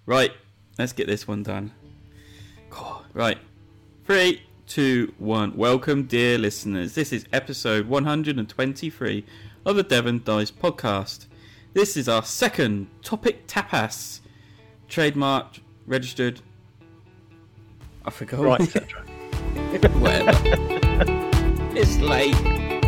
Right, let's get this one done. Right, 3, 2, 1. Welcome, dear listeners. This is episode 123 of the Devon Dice podcast. This is our second Topic Tapas, trademarked, registered. I forgot. Right, etc. Whatever. It's late.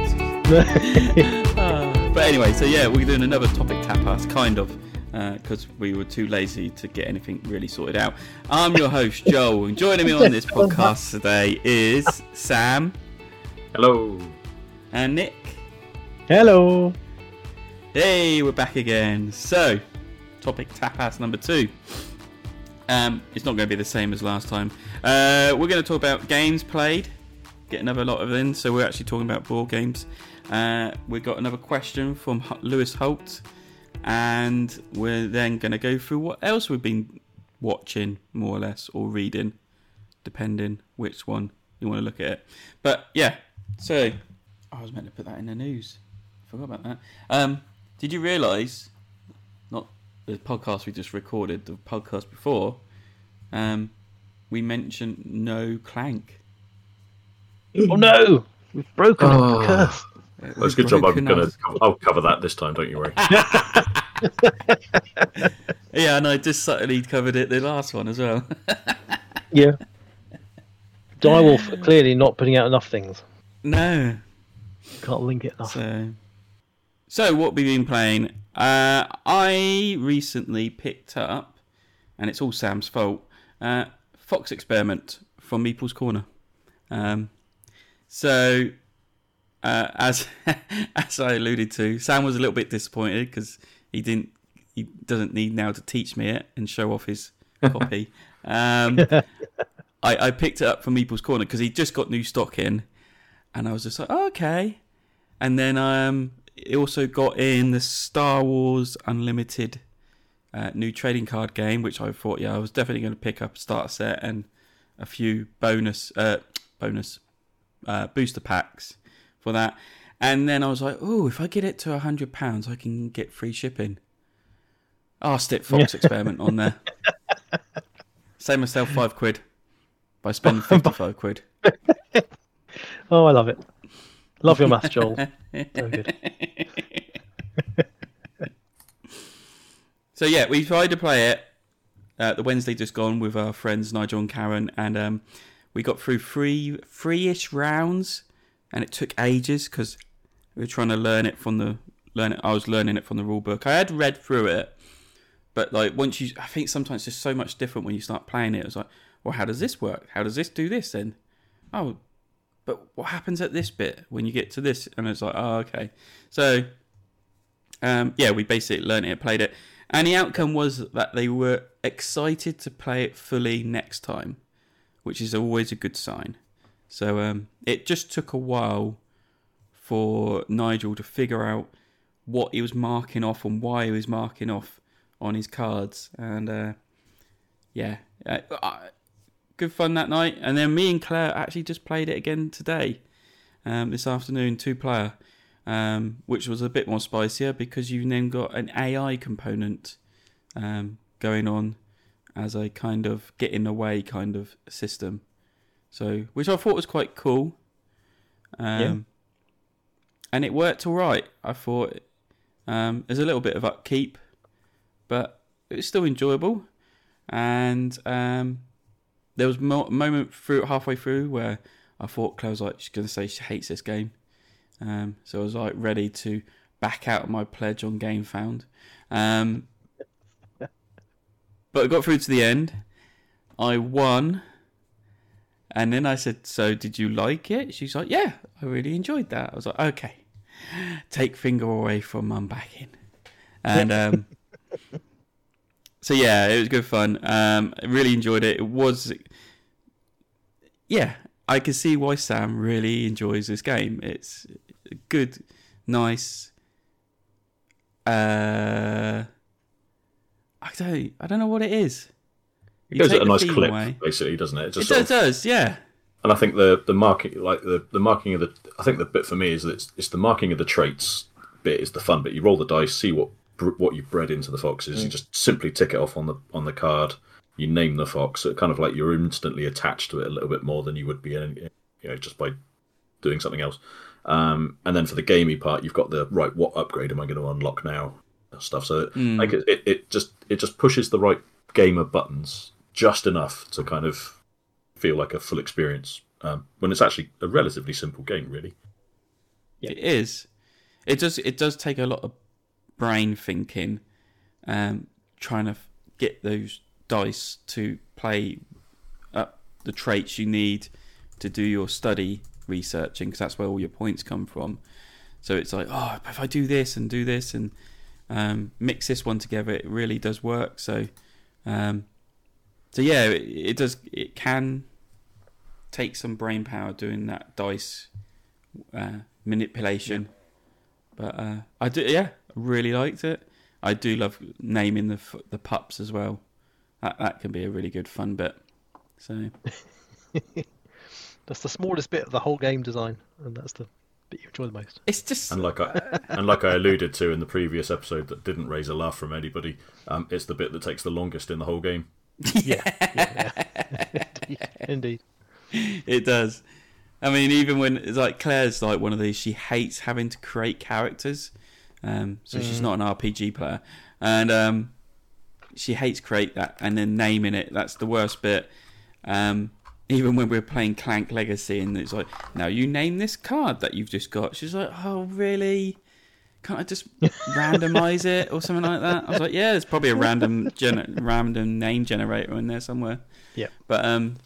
But anyway, so yeah, we're doing another Topic Tapas, kind of. Because we were too lazy to get anything really sorted out. I'm your host, Joel, and joining me on this podcast today is Sam. Hello. And Nick. Hello. Hey, we're back again. So, Topic Tapas number 2. It's not going to be the same as last time. We're going to talk about games played. Get another lot of in, so we're actually talking about board games. We've got another question from Lewis Holt. And we're then going to go through what else we've been watching, more or less, or reading, depending which one you want to look at it. But yeah, so I was meant to put that in the news. I forgot about that. Did you realise, not the podcast we just recorded, the podcast before, we mentioned no Clank. Oh no, we've broken it. Curse. That's a good job. I'll cover that this time. Don't you worry. Yeah, and I just subtly covered it the last one as well. Yeah. Direwolf clearly not putting out enough things. No. Can't link it enough. So what we've been playing? I recently picked up, and it's all Sam's fault. Fox Experiment from Meeple's Corner. As I alluded to, Sam was a little bit disappointed because he doesn't need now to teach me it and show off his copy. I picked it up from Meeple's Corner because he just got new stock in, and I was just like, oh, okay. And then it also got in the Star Wars Unlimited new trading card game, which I thought, I was definitely going to pick up a starter set and a few bonus booster packs for that. And then I was like, oh, if I get it to £100, I can get free shipping. I'll stick Fox Experiment on there. Save myself £5 by spending £55. Oh, I love it. Love your maths, Joel. Very good. So yeah, we tried to play it the Wednesday just gone with our friends Nigel and Karen, and we got through three-ish rounds, and it took ages because we were trying to learn it. I was learning it from the rule book. I had read through it, but like I think sometimes it's just so much different when you start playing it. It was like, well, how does this work? How does this do this then? Oh, but what happens at this bit when you get to this? And it's like, oh, okay. So, we basically learned it, played it, and the outcome was that they were excited to play it fully next time, which is always a good sign. So it just took a while for Nigel to figure out what he was marking off and why he was marking off on his cards. And good fun that night. And then me and Claire actually just played it again today, this afternoon, 2-player, which was a bit more spicier because you've then got an AI component going on as a kind of get in the way kind of system. So, which I thought was quite cool. And it worked all right. I thought there's a little bit of upkeep, but it was still enjoyable. And there was a moment halfway through where I thought Claire was like, she's going to say she hates this game. So I was like ready to back out of my pledge on Game Found. But I got through to the end. I won. And then I said, so did you like it? She's like, yeah, I really enjoyed that. I was like, okay, take finger away from unbacking. And so yeah, it was good fun. I really enjoyed it. It was, I can see why Sam really enjoys this game. It's good, nice. I don't know what it is. It goes at a nice clip, basically, doesn't it? It does, yeah. And I think the marking, like the marking of the, I think the bit for me is that it's the marking of the traits bit is the fun bit. You roll the dice, see what what you've bred into the foxes. You just simply tick it off on the card. You name the fox. So kind of like you're instantly attached to it a little bit more than you would be, just by doing something else. And then for the gamey part, you've got the right. What upgrade am I going to unlock now? Stuff. So like it just pushes the right gamer buttons just enough to kind of feel like a full experience when it's actually a relatively simple game, really. Yeah. It is. It does take a lot of brain thinking, trying to get those dice to play up the traits you need to do your study researching, because that's where all your points come from. So it's like, if I do this and mix this one together, it really does work. So yeah, it does. It can take some brain power doing that dice manipulation. But I do, I really liked it. I do love naming the pups as well. That can be a really good fun bit. So that's the smallest bit of the whole game design, and that's the bit you enjoy the most. It's just and like I alluded to in the previous episode that didn't raise a laugh from anybody. It's the bit that takes the longest in the whole game. Yeah. Indeed. It does. I mean, even when it's like Claire's like one of these, she hates having to create characters. So she's not an RPG player, and she hates create that and then naming it. That's the worst bit. Even when we're playing Clank Legacy, and it's like, now you name this card that you've just got. She's like, oh really? Can't I just randomize it or something like that? I was like, yeah, there's probably a random name generator in there somewhere. Yeah. But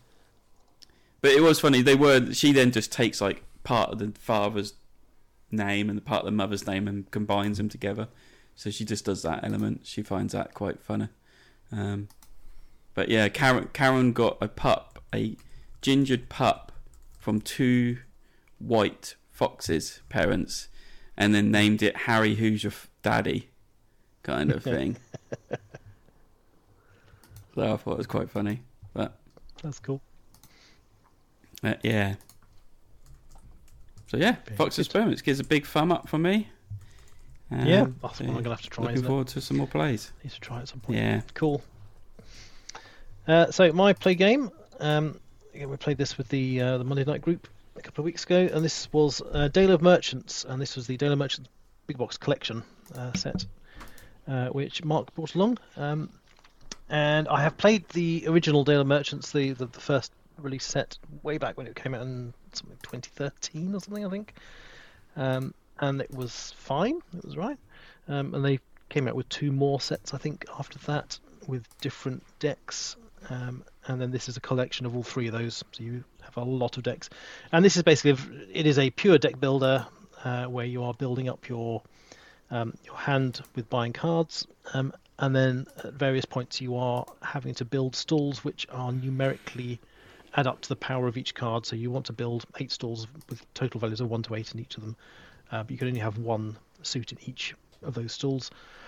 it was funny. She then just takes like part of the father's name and the part of the mother's name and combines them together. So she just does that element. She finds that quite funny. But yeah, Karen got a gingered pup from 2 white foxes' parents, and then named it Harry, who's your daddy, kind of thing. So I thought it was quite funny. But that's cool. Yeah. So yeah, Fox Experiments gives a big thumb up for me. Yeah, that's one I'm going to have to try. Looking forward to some more plays. Need to try at some point. Yeah. Cool. So my play game, we played this with the Monday Night group a couple of weeks ago, and this was Dale of Merchants, and this was the Dale of Merchants Big Box Collection set, which Mark brought along. And I have played the original Dale of Merchants, the first release set way back when it came out in something 2013 or something, I think. And it was fine. It was right. And they came out with 2 more sets, I think, after that, with different decks. And then this is a collection of all 3 of those, so you have a lot of decks. And this is basically it is a pure deck builder where you are building up your hand with buying cards, and then at various points you are having to build stalls which are numerically add up to the power of each card. So you want to build 8 stalls with total values of 1 to 8 in each of them, but you can only have 1 suit in each of those stalls.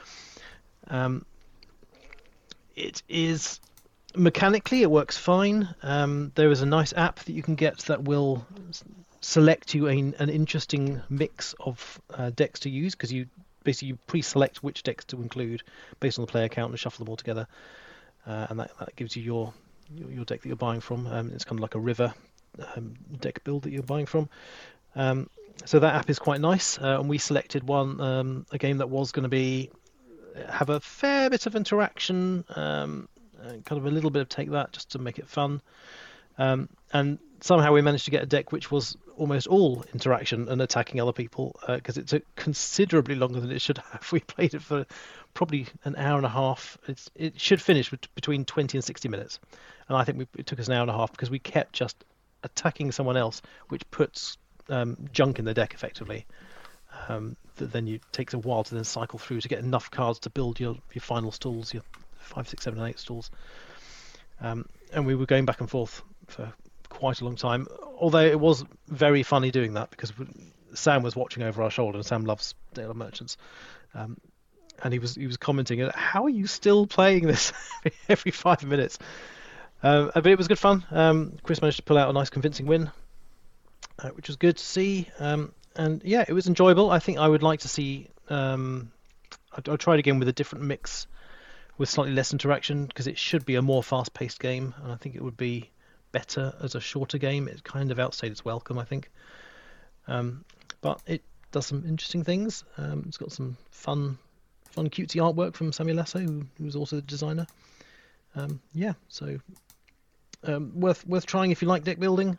It is mechanically, it works fine. There is a nice app that you can get that will select you an interesting mix of decks to use, because you pre-select which decks to include based on the player count and shuffle them all together, and that gives you your deck that you're buying from. It's kind of like a river deck build that you're buying from. So that app is quite nice, and we selected a game that was going to have a fair bit of interaction, kind of a little bit of take that just to make it fun, and somehow we managed to get a deck which was almost all interaction and attacking other people, because it took considerably longer than it should have. We played it for probably an hour and a half. It should finish between 20 and 60 minutes, and I think it took us an hour and a half because we kept just attacking someone else, which puts junk in the deck effectively. That then it takes a while to then cycle through to get enough cards to build your final stalls, your 5, 6, 7, and 8 stalls. And we were going back and forth for quite a long time, although it was very funny doing that because Sam was watching over our shoulder, and Sam loves Dale of Merchants, and he was commenting, how are you still playing this every 5 minutes? But it was good fun. Chris managed to pull out a nice convincing win, which was good to see. And yeah, it was enjoyable. I think I would like to see I tried again with a different mix, with slightly less interaction, because it should be a more fast-paced game, and I think it would be better as a shorter game. It kind of outstayed its welcome, I think. But it does some interesting things. It's got some fun cutesy artwork from Samuel Lasso, who's also the designer. So worth trying if you like deck building.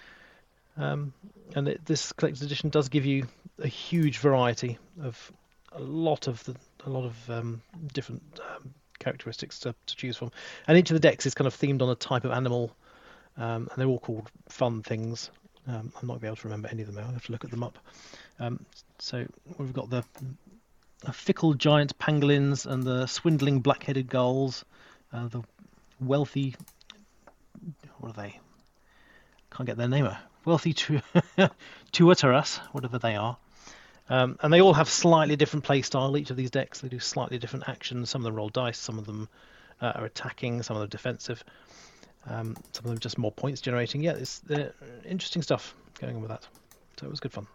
This collector's edition does give you a huge variety of a lot of different characteristics to choose from, and each of the decks is kind of themed on a type of animal, and they're all called fun things. I'm not going to be able to remember any of them now. I have to look at them up. So we've got the fickle giant pangolins and the swindling black-headed gulls, the wealthy, what are they? Can't get their name. Wealthy Tuataras, whatever they are. And they all have slightly different play style, each of these decks. They do slightly different actions. Some of them roll dice, some of them are attacking, some of them defensive, some of them just more points generating. Yeah, it's interesting stuff going on with that. So it was good fun.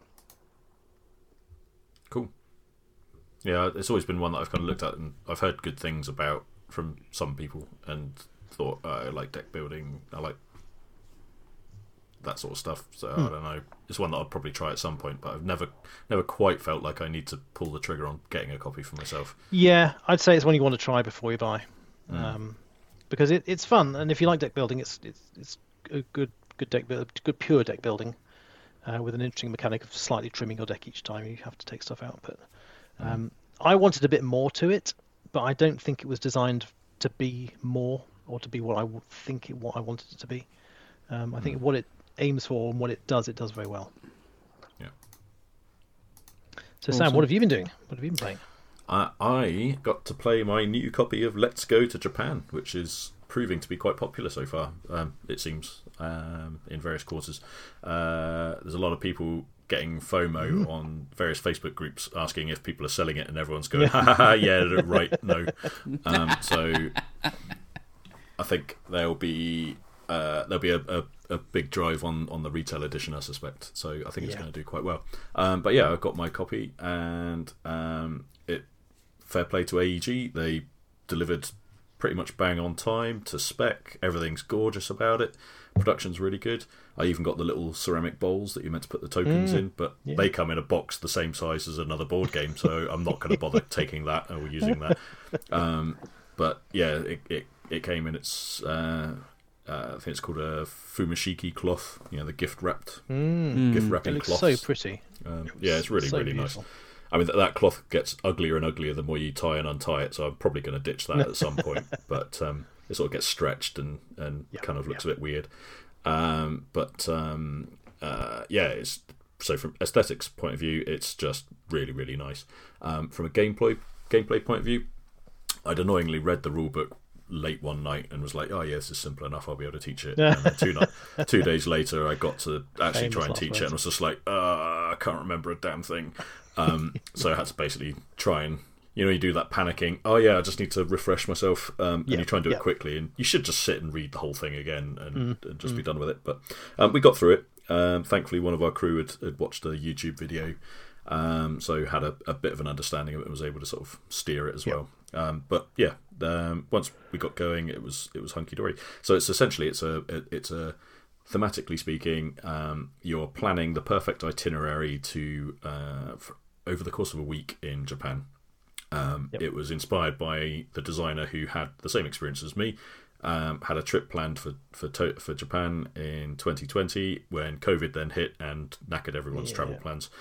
Cool. Yeah, it's always been one that I've kind of looked at and I've heard good things about from some people and thought, I like deck building, I like that sort of stuff. So I don't know. It's one that I'll probably try at some point, but I've never quite felt like I need to pull the trigger on getting a copy for myself. Yeah, I'd say it's one you want to try before you buy, because it's fun, and if you like deck building, it's a good pure deck building, with an interesting mechanic of slightly trimming your deck each time you have to take stuff out. But I wanted a bit more to it, but I don't think it was designed to be more or to be what I wanted it to be. I think what it aims for and what it does very well. Yeah. So Sam, what have you been doing? What have you been playing? I got to play my new copy of Let's Go to Japan, which is proving to be quite popular so far, it seems, in various quarters. There's a lot of people getting FOMO on various Facebook groups asking if people are selling it, and everyone's going, yeah, right, no. So I think there'll be a big drive on the retail edition, I suspect. So I think it's going to do quite well. But yeah, I've got my copy, and fair play to AEG. They delivered pretty much bang on time to spec. Everything's gorgeous about it. Production's really good. I even got the little ceramic bowls that you're meant to put the tokens in, but they come in a box the same size as another board game, so I'm not going to bother taking that or using that. But yeah, it came in its I think it's called a fumashiki cloth, the gift wrapping it looks cloths. so pretty. Yeah, it's really, really beautiful. nice. I mean, that cloth gets uglier and uglier the more you tie and untie it, so I'm probably going to ditch that at some point. But it sort of gets stretched and kind of looks a bit weird. It's so from aesthetics point of view, it's just really, really nice. From a gameplay point of view, I'd annoyingly read the rulebook late one night and was like, oh yeah, this is simple enough, I'll be able to teach it. And then 2 days later I got to actually try and teach it, and was just like, I can't remember a damn thing. So I had to basically try and, you do that panicking, oh yeah, I just need to refresh myself, and you try and do it quickly, and you should just sit and read the whole thing again and just be done with it. But we got through it. Thankfully one of our crew had watched a YouTube video, so had a bit of an understanding of it and was able to sort of steer it as well. But yeah, once we got going, it was hunky dory. So it's essentially it's a thematically speaking, you're planning the perfect itinerary to over the course of a week in Japan. It was inspired by the designer who had the same experience as me. Had a trip planned for Japan in 2020 when COVID then hit and knackered everyone's travel plans.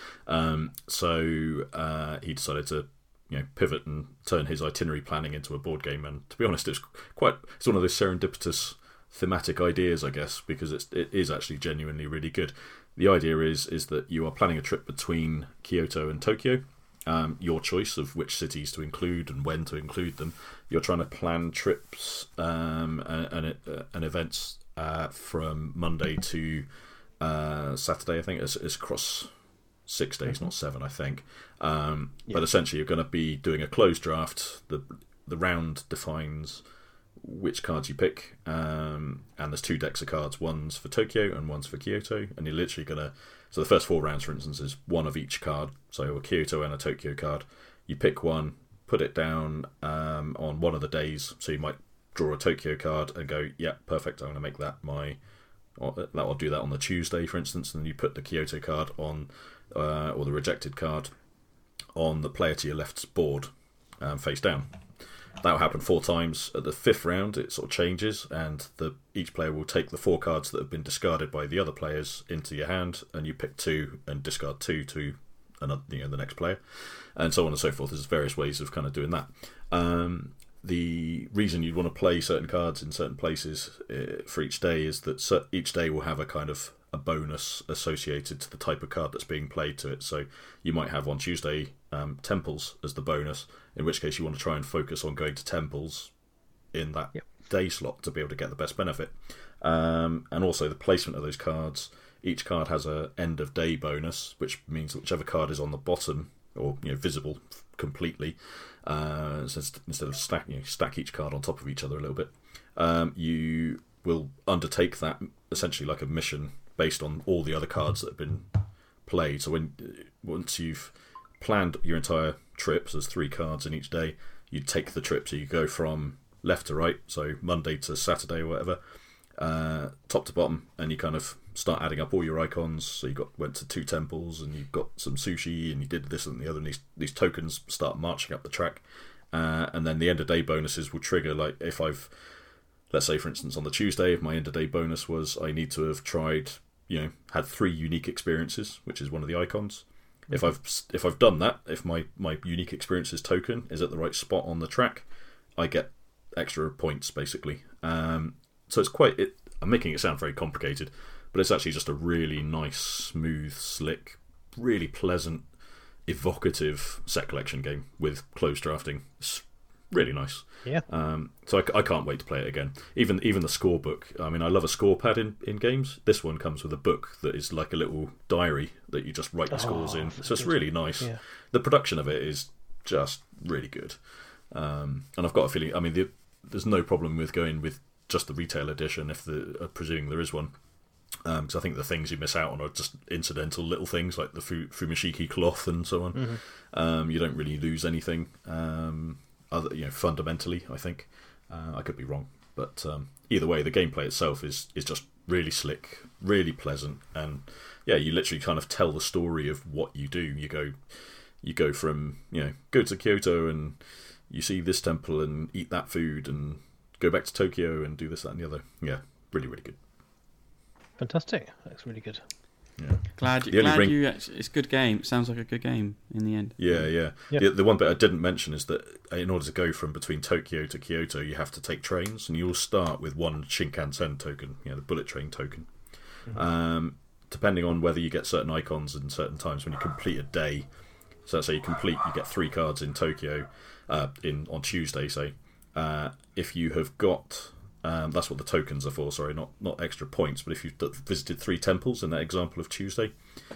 So he decided to pivot and turn his itinerary planning into a board game. And to be honest, it's one of those serendipitous thematic ideas, I guess, because it is actually genuinely really good. The idea is that you are planning a trip between Kyoto and Tokyo. Your choice of which cities to include and when to include them. You're trying to plan trips and events from Monday to Saturday. I think it's across 6 days, not 7. I think. But essentially, you're going to be doing a closed draft. The round defines which cards you pick, and there's 2 decks of cards. One's for Tokyo and one's for Kyoto, and you're literally going to. So the first 4 rounds, for instance, is one of each card. So a Kyoto and a Tokyo card. You pick one, put it down on one of the days. So you might draw a Tokyo card and go, yeah, perfect, I'm going to make that I'll do that on the Tuesday, for instance, and then you put the Kyoto card on, or the rejected card, on the player to your left's board, face down. That will happen 4 times. At the 5th round, it sort of changes, and each player will take the 4 cards that have been discarded by the other players into your hand, and you pick 2 and discard 2 to another, the next player, and so on and so forth. There's various ways of kind of doing that. The reason you'd want to play certain cards in certain places for each day is that each day will have a kind of a bonus associated to the type of card that's being played to it. So you might have on Tuesday temples as the bonus, in which case you want to try and focus on going to temples in that day slot to be able to get the best benefit. And also the placement of those cards. Each card has a end of day bonus, which means that whichever card is on the bottom or visible completely, so instead of stack each card on top of each other a little bit, you will undertake that essentially like a mission based on all the other cards that have been played. So once you've planned your entire trip, so there's 3 cards in each day, you take the trip, so you go from left to right, so Monday to Saturday or whatever, top to bottom, and you kind of start adding up all your icons. So you went to 2 temples, and you got some sushi, and you did this and the other, and these tokens start marching up the track, and then the end of day bonuses will trigger. Like if let's say for instance on the Tuesday, if my end of day bonus was I need to have tried, had 3 unique experiences, which is one of the icons. If I've done that, if my unique experiences token is at the right spot on the track, I get extra points basically. So it's I'm making it sound very complicated, but it's actually just a really nice, smooth, slick, really pleasant, evocative set collection game with closed drafting. It's really nice. Yeah. So I can't wait to play it again. Even the score book. I mean, I love a score pad in games. This one comes with a book that is like a little diary that you just write the scores in. So it's really nice. Yeah. The production of it is just really good. And I've got a feeling. I mean, there's no problem with going with just the retail edition, presuming there is one. Because I think the things you miss out on are just incidental little things like the Fumashiki cloth and so on. Mm-hmm. You don't really lose anything. Fundamentally, I think. I could be wrong, but either way, the gameplay itself is just really slick, really pleasant, and you literally kind of tell the story of what you do. You go from go to Kyoto and you see this temple and eat that food and go back to Tokyo and do this, that, and the other. Yeah, really, really good. Fantastic. That's really good. Yeah. Glad you. It's a good game. It sounds like a good game in the end. Yeah. The one bit I didn't mention is that in order to go from between Tokyo to Kyoto, you have to take trains, and you'll start with 1 Shinkansen token, the bullet train token. Mm-hmm. Depending on whether you get certain icons in certain times when you complete a day. So let's say you get 3 cards in Tokyo on Tuesday, say. If you have got that's what the tokens are for, sorry, not extra points, but if you've visited 3 temples in that example of Tuesday,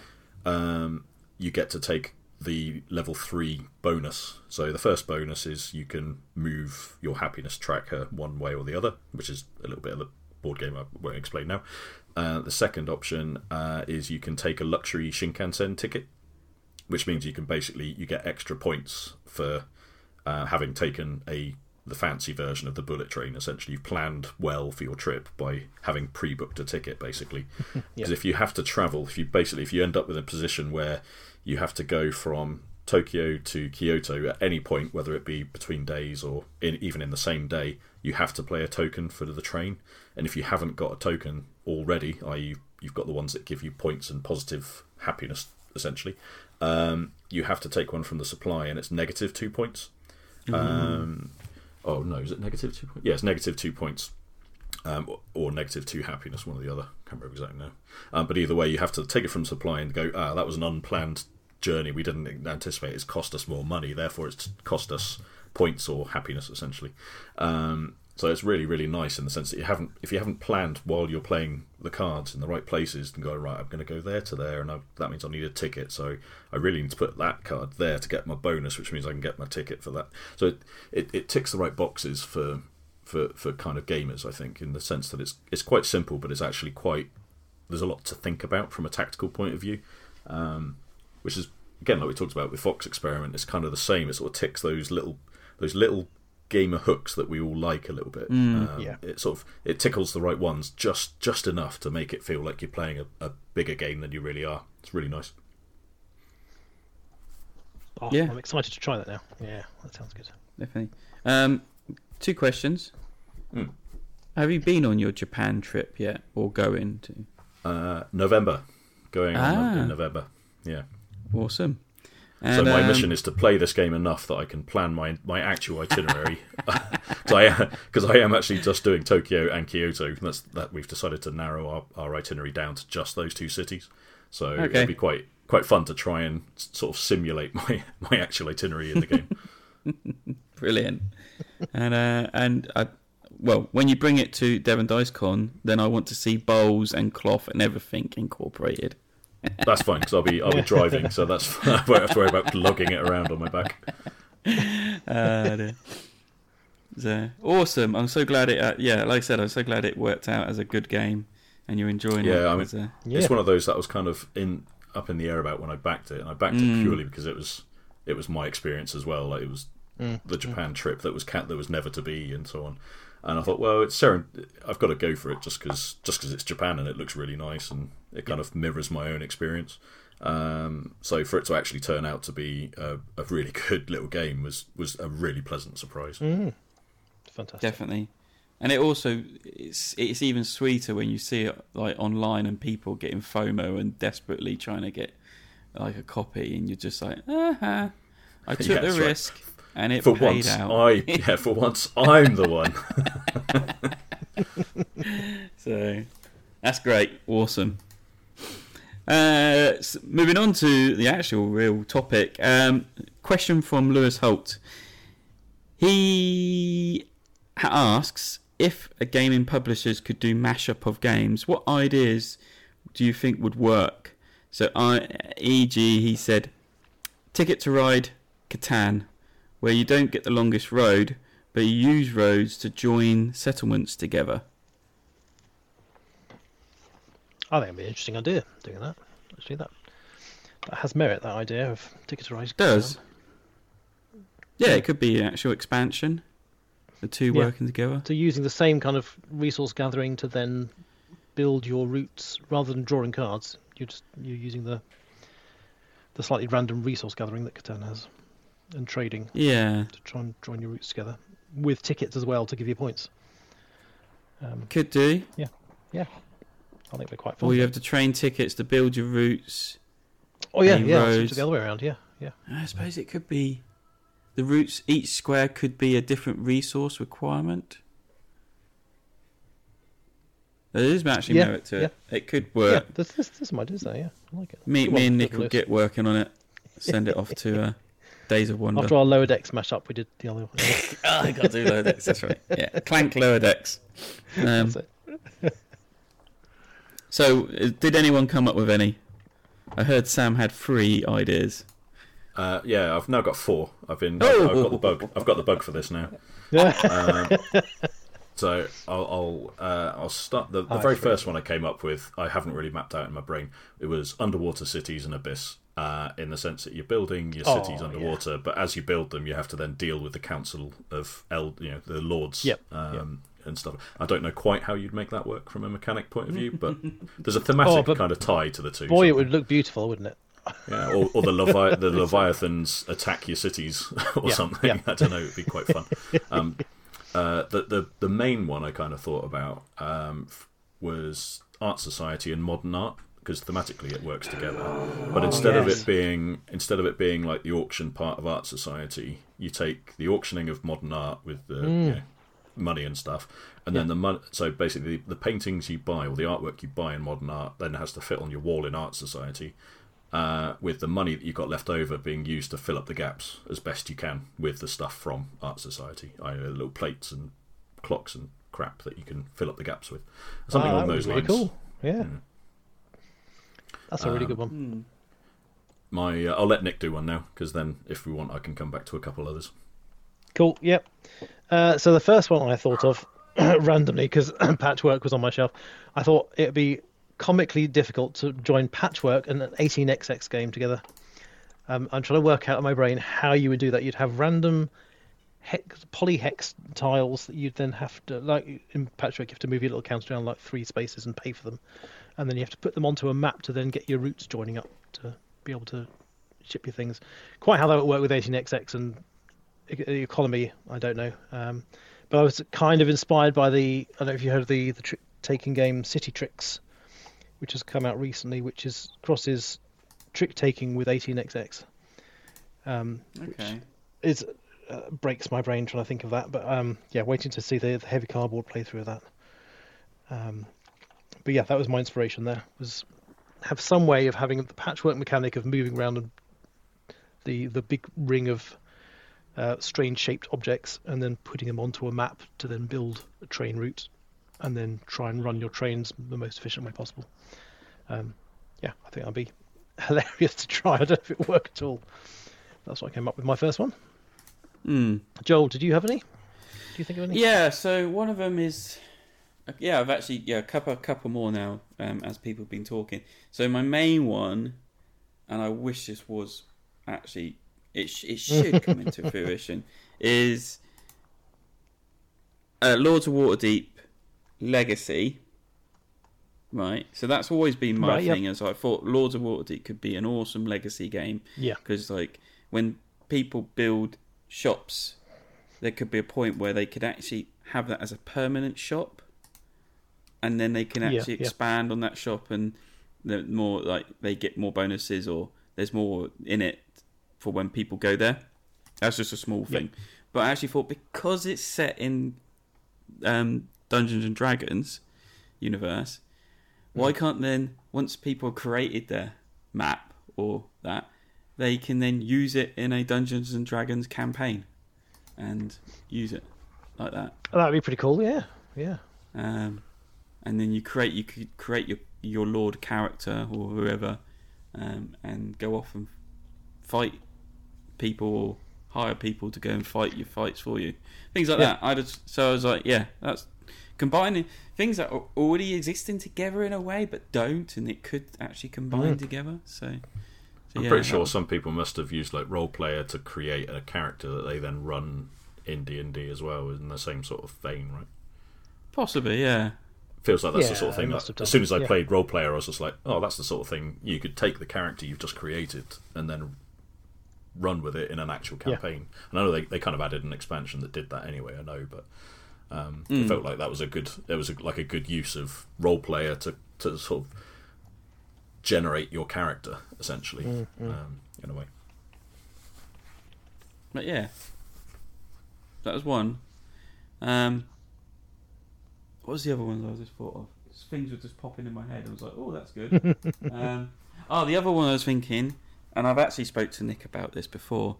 you get to take the level 3 bonus. So the first bonus is you can move your happiness tracker one way or the other, which is a little bit of the board game I won't explain now. The second option is you can take a luxury Shinkansen ticket, which means you get extra points for having taken the fancy version of the bullet train. Essentially, you've planned well for your trip by having pre-booked a ticket, basically. Because if you have to travel, if you end up with a position where you have to go from Tokyo to Kyoto at any point, whether it be between days or even in the same day, you have to play a token for the train. And if you haven't got a token already, i.e. you've got the ones that give you points and positive happiness, essentially, you have to take one from the supply, and it's negative 2 points. Oh no, is it negative 2 points? Yeah, it's negative 2 points. Or negative 2 happiness, one or the other. Can't remember exactly now. But either way, you have to take it from supply and go, that was an unplanned journey. We didn't anticipate. It's cost us more money. Therefore, it's cost us points or happiness, essentially. So it's really, really nice in the sense that if you haven't planned while you're playing the cards in the right places and go, right, I'm going to go there to there, and that means I need a ticket, so I really need to put that card there to get my bonus, which means I can get my ticket for that. So it ticks the right boxes for kind of gamers, I think, in the sense that it's quite simple, but it's actually there's a lot to think about from a tactical point of view, which is again, like we talked about with Fox Experiment, it's kind of the same. It sort of ticks those little gamer hooks that we all like a little bit. Yeah. It tickles the right ones just enough to make it feel like you're playing a bigger game than you really are. It's really nice. Oh, Yeah. I'm excited to try that now. Yeah, that sounds good. Definitely. 2 questions. Have you been on your Japan trip yet, or going to? November, going on Ah. in November. Yeah. Awesome. So And, my mission is to play this game enough that I can plan my actual itinerary. Because I am actually just doing Tokyo and Kyoto. That we've decided to narrow our itinerary down to just those 2 cities. So Okay. it'll be quite fun to try and sort of simulate my actual itinerary in the game. Brilliant. And well, when you bring it to Devon Dice Con, then I want to see bowls and cloth and everything incorporated. That's fine because I'll be driving, so that's I won't have to worry about lugging it around on my back. So, awesome. I'm so glad it. Like I said, I'm so glad it worked out as a good game, and you're enjoying it. Yeah, I mean, Yeah. it's one of those that was kind of up in the air about when I backed it, and I backed it purely because it was my experience as well. Like it was the Japan trip that was never to be, and so on. And I thought, well, I've got to go for it just because it's Japan and it looks really nice and it kind of mirrors my own experience. So for it to actually turn out to be a really good little game was a really pleasant surprise. Fantastic. Definitely. And it's even sweeter when you see it like online and people getting FOMO and desperately trying to get like a copy, and you're just like, I took Yeah, the that's right. risk and it For paid once, out. for once, I'm the one. So that's great. Awesome. Moving on to the actual real topic. Question from Lewis Holt. He asks, if a gaming publishers could do mashup of games, what ideas do you think would work? So, e.g., he said, Ticket to Ride Catan, where you don't get the longest road, but you use roads to join settlements together. I think it'd be an interesting idea doing that. Actually, that has merit. That idea of Ticket to Ride. Does. Yeah, it could be an actual expansion. The two Yeah. working together. So using the same kind of resource gathering to then build your routes rather than drawing cards. You're using the slightly random resource gathering that Catan has, and trading Yeah, to try and join your routes together with tickets as well to give you points. could do. Yeah, I think they're quite fun. Or you have to train tickets to build your routes. Oh yeah, any yeah. roads. It's the other way around. Yeah. I suppose it could be the routes. Each square could be a different resource requirement. There is actually Yeah, merit to yeah. it. It could Yeah, work. there's some ideas there. Yeah, I like it. Me Come on, and Nick double will list. get working on it. Send it off to Days of Wonder. After our lower decks mash up, we did the other one. I got to do lower decks. That's right. Yeah, Clank lower decks. That's it. So, did anyone come up with any? I heard Sam had 3 ideas. Yeah, I've now got 4. I've got the bug. I've got the bug for this now. So I'll start. The very first one I came up with, I haven't really mapped out in my brain. It was underwater cities and abyss, in the sense that you're building your cities underwater, but as you build them, you have to then deal with the council of the lords. Yep. And stuff. I don't know quite how you'd make that work from a mechanic point of view, but there's a thematic kind of tie to the two. Boy, it would look beautiful, wouldn't it? Yeah, or the Leviathans attack your cities or something. Yeah. I don't know. It'd be quite fun. The main one I kind of thought about was Art Society and Modern Art, because thematically it works together. But instead of it being like the auction part of Art Society, you take the auctioning of Modern Art with the money and stuff, and then the money. So basically, the paintings you buy or the artwork you buy in Modern Art then has to fit on your wall in Art Society. With the money that you got left over being used to fill up the gaps as best you can with the stuff from Art Society, little plates and clocks and crap that you can fill up the gaps with. Something along those lines. Really cool. Yeah. That's a really good one. I'll let Nick do one now, because then if we want, I can come back to a couple others. Cool. Yep. So the first one I thought of randomly, because Patchwork was on my shelf, I thought it'd be comically difficult to join Patchwork and an 18xx game together. I'm trying to work out in my brain how you would do that. You'd have random polyhex tiles that you'd then have to, like in Patchwork, you have to move your little counter down like 3 spaces and pay for them, and then you have to put them onto a map to then get your routes joining up to be able to ship your things. Quite how that would work with 18xx and economy, I don't know. But I was kind of inspired by I don't know if you heard of the trick-taking game City Tricks, which has come out recently, which crosses trick-taking with 18xx. Which is breaks my brain trying to think of that, but waiting to see the heavy cardboard playthrough of that. But yeah, that was my inspiration there, was have some way of having the patchwork mechanic of moving around and the big ring of strange shaped objects and then putting them onto a map to then build a train route and then try and run your trains the most efficient way possible. I think that'd be hilarious to try. I don't know if it would work at all. That's what I came up with my first one. Joel, did you have any? Do you think of any? Yeah, so one of them is... I've actually... a couple more now, as people have been talking. So my main one, and I wish this was actually... It should come into fruition, is Lords of Waterdeep Legacy. Right, so that's always been my thing, as I thought Lords of Waterdeep could be an awesome legacy game. Yeah. Because, like, when people build shops, there could be a point where they could actually have that as a permanent shop, and then they can actually expand on that shop, and more like they get more bonuses, or there's more in it for when people go there. That's just a small thing. But I actually thought, because it's set in Dungeons and Dragons universe, why can't then, once people have created their map or that, they can then use it in a Dungeons and Dragons campaign and use it like that. Oh, that'd be pretty cool. Yeah. And then you could create your Lord character or whoever, and go off and fight people or hire people to go and fight your fights for you. Things like that. I was like, that's combining things that are already existing together in a way, but don't, and it could actually combine together. So I'm pretty sure some people must have used like Role Player to create a character that they then run in D&D as well, in the same sort of vein, right? Possibly, yeah. Feels like that's the sort of thing that, as soon as I played Role Player, I was just like, oh, that's the sort of thing you could take the character you've just created and then run with it in an actual campaign. And I know they kind of added an expansion that did that anyway, I know, but it felt like that was a good use of Role Player to sort of generate your character, essentially, in a way. But yeah, that was one. What was the other one that I just thought of? Things were just popping in my head. I was like, oh, that's good. The other one I was thinking, and I've actually spoke to Nick about this before,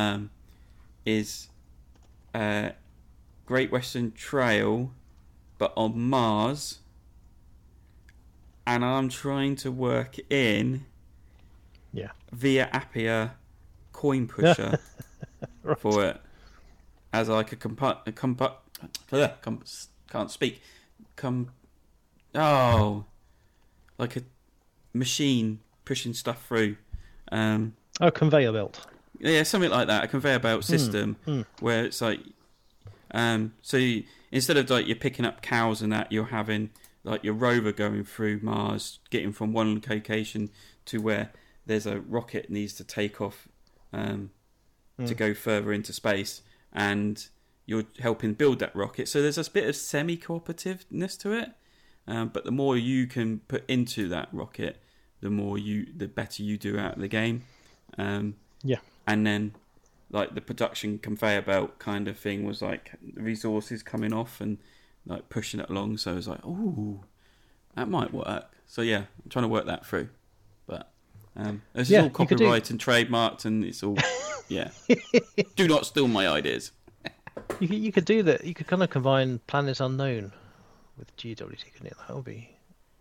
is Great Western Trail, but on Mars. And I'm trying to work in via Appia coin pusher for it as like a can't speak. Like a machine pushing stuff through. Conveyor belt. Yeah, something like that. A conveyor belt system where it's like, instead of like you're picking up cows and that, you're having like your rover going through Mars, getting from one location to where there's a rocket needs to take off to go further into space, and you're helping build that rocket. So there's a bit of semi-cooperativeness to it, but the more you can put into that rocket, the better you do out of the game. And then like the production conveyor belt kind of thing was like resources coming off and like pushing it along. So I was like, ooh, that might work. So yeah, I'm trying to work that through. But this is all copyright and trademarked, and it's all do not steal my ideas. You could do that. You could kind of combine Planet Unknown with GWT, couldn't it? That would be.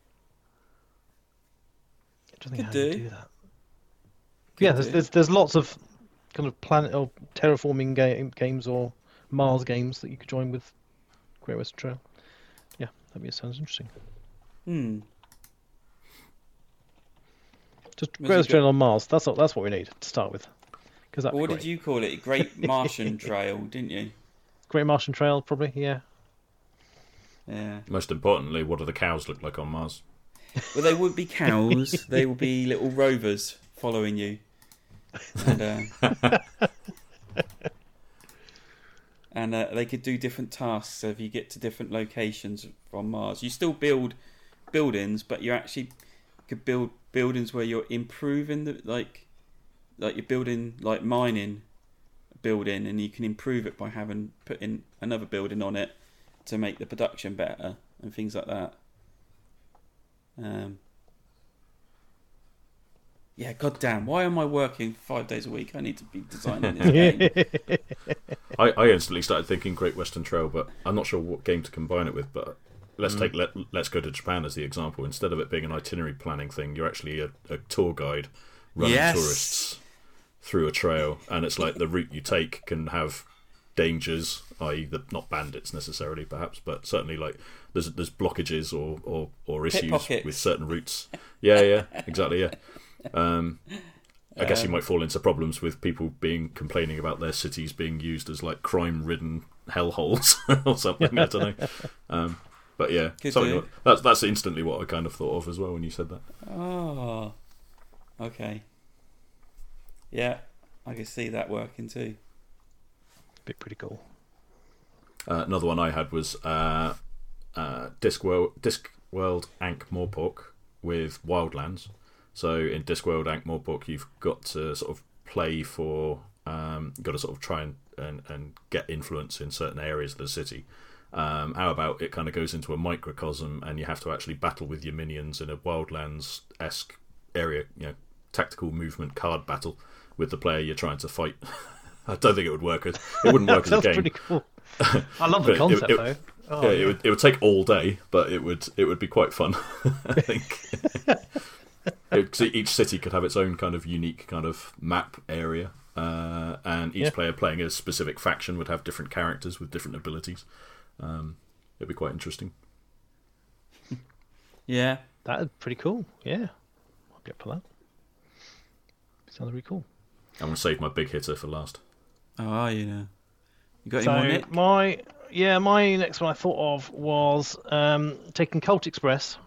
I don't think how you do that. There's lots of kind of planet or terraforming games or Mars games that you could join with Great Western Trail. Yeah, sounds interesting. Just Was Greatest it go- Trail on Mars. That's what we need to start with. Because Or what did you call it? Great Martian Trail, didn't you? Great Martian Trail, probably. Yeah. Yeah. Most importantly, what do the cows look like on Mars? Well, they would be cows. They would be little rovers following you. And they could do different tasks. So if you get to different locations from Mars, you still build buildings, but you actually could build buildings where you're improving the like you're building like mining building, and you can improve it by putting another building on it to make the production better and things like that. Yeah, goddamn! Why am I working 5 days a week? I need to be designing this game. I instantly started thinking Great Western Trail, but I'm not sure what game to combine it with. But let's go to Japan as the example. Instead of it being an itinerary planning thing, you're actually a tour guide running tourists through a trail, and it's like the route you take can have dangers, i.e., not bandits necessarily, perhaps, but certainly like there's blockages or issues with certain routes. Yeah, exactly. Yeah. I guess you might fall into problems with people complaining about their cities being used as like crime-ridden hellholes or something. I don't know. But yeah, that's instantly what I kind of thought of as well when you said that. Oh, okay. Yeah, I can see that working too. Be pretty cool. Another one I had was Discworld Ankh-Morpork with Wildlands. So in Discworld Ankh-Morpork, you've got to sort of play for, you've got to sort of try and get influence in certain areas of the city. How about it kind of goes into a microcosm, and you have to actually battle with your minions in a Wildlands-esque area, tactical movement card battle with the player you're trying to fight. I don't think it would work. It wouldn't work as a game. Pretty cool. I love the concept though. Oh, yeah, it would take all day, but it would be quite fun. I think. Each city could have its own kind of unique kind of map area, and each player playing a specific faction would have different characters with different abilities. It'd be quite interesting. Yeah, that'd be pretty cool. Yeah, I'll get for that. Sounds really cool. I'm going to save my big hitter for last. Oh, you got any more, Nick? My next one I thought of was taking Cult Express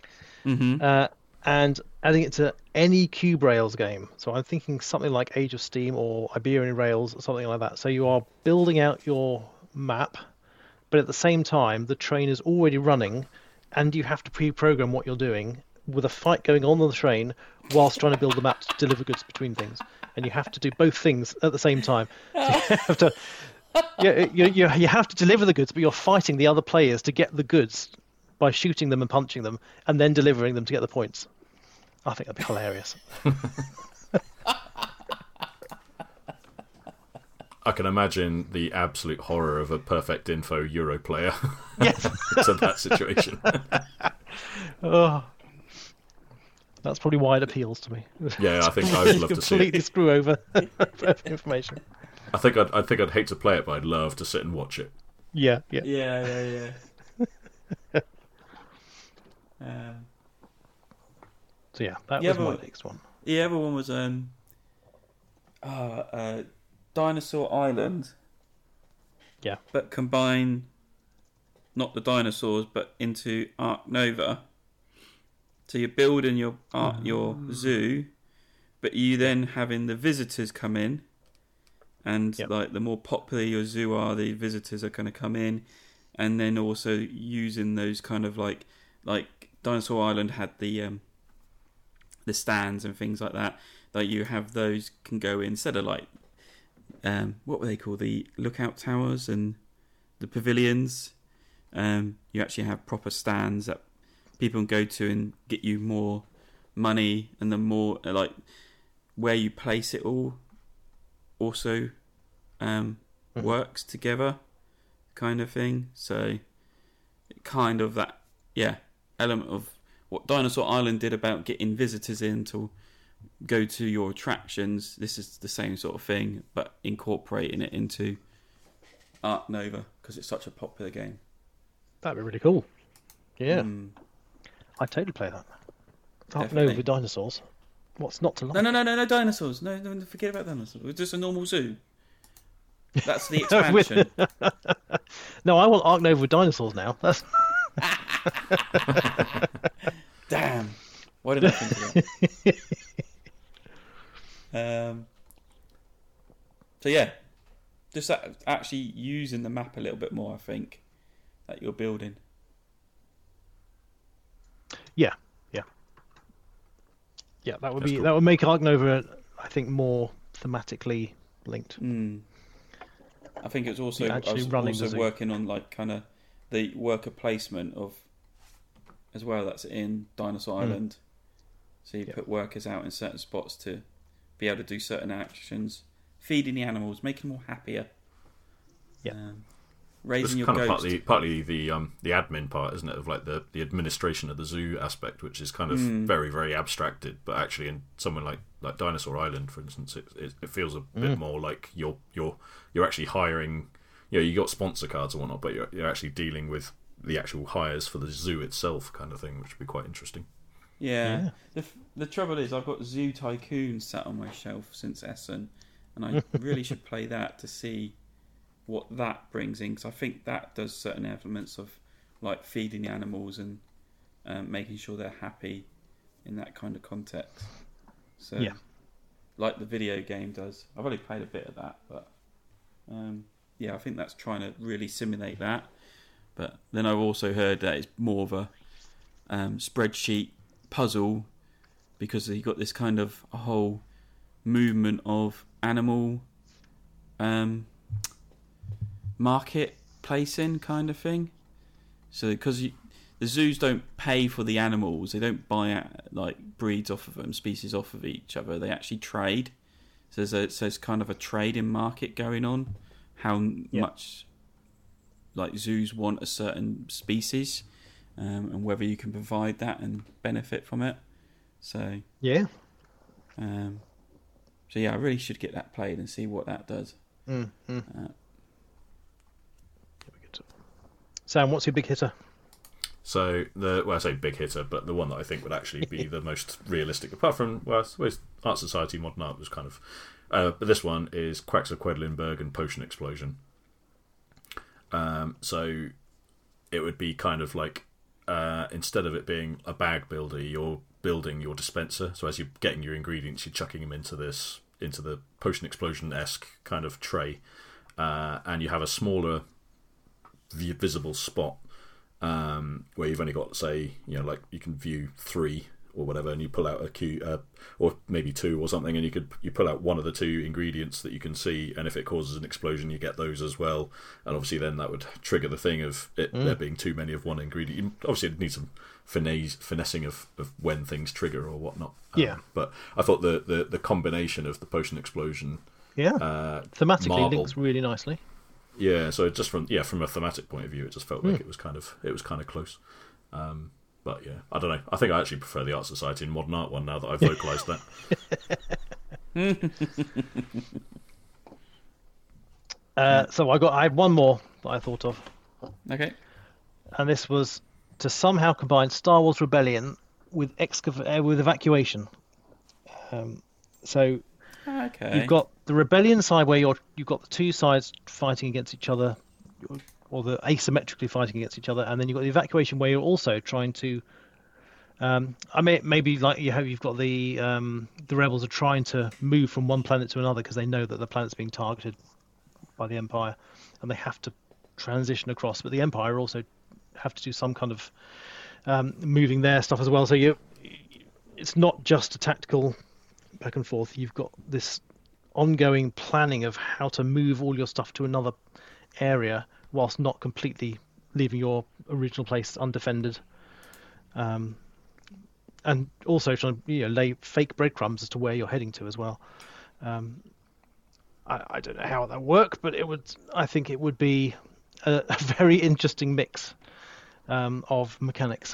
and adding it to any Cube Rails game. So I'm thinking something like Age of Steam or Iberian Rails or something like that. So you are building out your map, but at the same time the train is already running, and you have to pre-program what you're doing with a fight going on the train whilst trying to build the map to deliver goods between things. And you have to do both things at the same time. So you have to, you have to deliver the goods, but you're fighting the other players to get the goods by shooting them and punching them, and then delivering them to get the points. I think that'd be hilarious. I can imagine the absolute horror of a Perfect Info Euro player to that situation. Oh. That's probably why it appeals to me. Yeah, I think I would love to see it. Completely screw over information. I think I'd hate to play it, but I'd love to sit and watch it. Yeah. So yeah, that was my next one. The other one was Dinosaur Island. Yeah. But combine not the dinosaurs, but into Ark Nova. So you're building your zoo, but you then having the visitors come in, and like the more popular your zoo are, the visitors are going to come in, and then also using those kind of like Dinosaur Island had the stands and things like that. Like you have those can go in, instead of like what were they called, the lookout towers and the pavilions. You actually have proper stands that people can go to and get you more money, and the more like where you place it all also works together, kind of thing. So kind of that element of what Dinosaur Island did about getting visitors in to go to your attractions. This is the same sort of thing, but incorporating it into Ark Nova because it's such a popular game. That'd be really cool. Yeah. I'd totally play that. Ark Nova with dinosaurs. What's not to like? No dinosaurs. No, forget about dinosaurs. It's just a normal zoo. That's the expansion. No, I want Ark Nova with dinosaurs now. That's... Damn. Why did I think of that? So yeah, just actually using the map a little bit more, I think, that you're building. Yeah, that would That's be cool. that would make Ark Nova, I think, more thematically linked. I think it was also Actually I was running also the zoo. working on like kind of the worker placement of as well. That's in Dinosaur Island, so you put workers out in certain spots to be able to do certain actions, feeding the animals, making them more happier. Yeah. Raising It's your kind ghost. of partly the admin part, isn't it, of like the administration of the zoo aspect, which is kind of very, very abstracted, but actually in somewhere like Dinosaur Island, for instance, it feels a bit more like you're actually hiring. You got sponsor cards and whatnot, but you're actually dealing with the actual hires for the zoo itself, kind of thing, which would be quite interesting. Yeah. The trouble is, I've got Zoo Tycoon sat on my shelf since Essen, and I really should play that to see what that brings in, because I think that does certain elements of like feeding the animals and making sure they're happy in that kind of context. So, like the video game does. I've only played a bit of that, but I think that's trying to really simulate that. But then I've also heard that it's more of a spreadsheet puzzle, because you've got this kind of a whole movement of animal market placing kind of thing. So because the zoos don't pay for the animals, they don't buy like breeds off of them, species off of each other, they actually trade. So there's kind of a trading market going on, how much like zoos want a certain species, and whether you can provide that and benefit from it. So Yeah. I really should get that played and see what that does. Sam, what's your big hitter? So I say big hitter, but the one that I think would actually be the most realistic, apart from I suppose Art Society Modern Art was kind of, but this one is Quacks of Quedlinburg and Potion Explosion. So it would be kind of like instead of it being a bag builder, you're building your dispenser. So as you're getting your ingredients, you're chucking them into the Potion Explosion-esque kind of tray, and you have a smaller visible spot where you've only got, say, like you can view 3 or whatever, and you pull out a cue, or maybe 2 or something, and you pull out one of the 2 ingredients that you can see, and if it causes an explosion, you get those as well. And obviously, then that would trigger the thing of it there being too many of one ingredient. Obviously, it needs some finessing of when things trigger or whatnot. But I thought the combination of the Potion Explosion, thematically marble, links really nicely. Yeah, so just from a thematic point of view, it just felt like it was kind of close. But yeah, I don't know. I think I actually prefer the Art Society and Modern Art one now that I've vocalised that. So I had one more that I thought of. Okay. And this was to somehow combine Star Wars Rebellion with Evacuation. So Okay. you've got the Rebellion side where you've got the 2 sides fighting against each other, or the asymmetrically fighting against each other, and then you've got the Evacuation where you're also trying to. Maybe like you've got the rebels are trying to move from one planet to another because they know that the planet's being targeted by the Empire, and they have to transition across. But the Empire also have to do some kind of moving their stuff as well. So it's not just a tactical back and forth. You've got this ongoing planning of how to move all your stuff to another area whilst not completely leaving your original place undefended. And also trying to lay fake breadcrumbs as to where you're heading to as well. I don't know how that work, but I think it would be a very interesting mix of mechanics.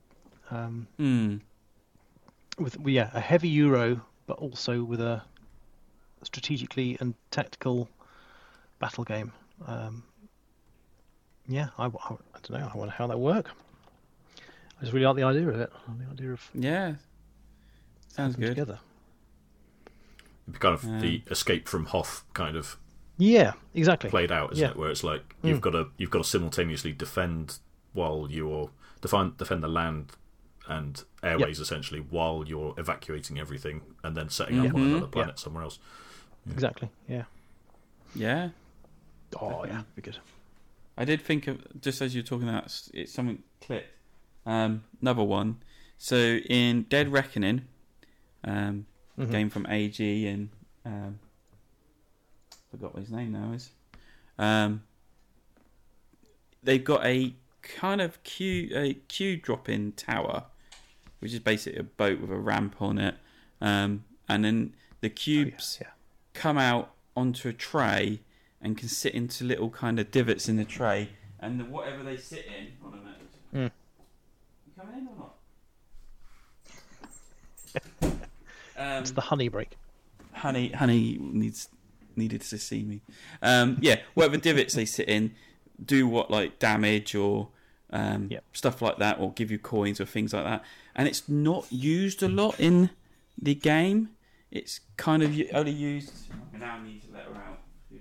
With a heavy Euro, but also with a strategically and tactical battle game. I don't know. I wonder how that work. I just really like the idea of it. The idea of Yeah. Sounds good. together. kind of the Escape from Hoth kind of Yeah, exactly. played out, isn't it? Where it's like you've got to simultaneously defend while you're defend the land and airways essentially while you're evacuating everything and then setting up on another planet somewhere else. Exactly. Yeah. Yeah. Oh yeah, be good. I did think of, just as you're talking about, it's something clicked. Another one. So in Dead Reckoning, game from AG and forgot what his name now is. They've got a kind of cube drop-in tower, which is basically a boat with a ramp on it, and then the cubes come out onto a tray and can sit into little kind of divots in the tray, and whatever they sit in. Hold on a minute. You coming in or not? It's the honey break. Honey needed to see me. Whatever divots they sit in do what, like damage or stuff like that, or give you coins or things like that. And it's not used a lot in the game. It's kind of only used. I now need to let her out.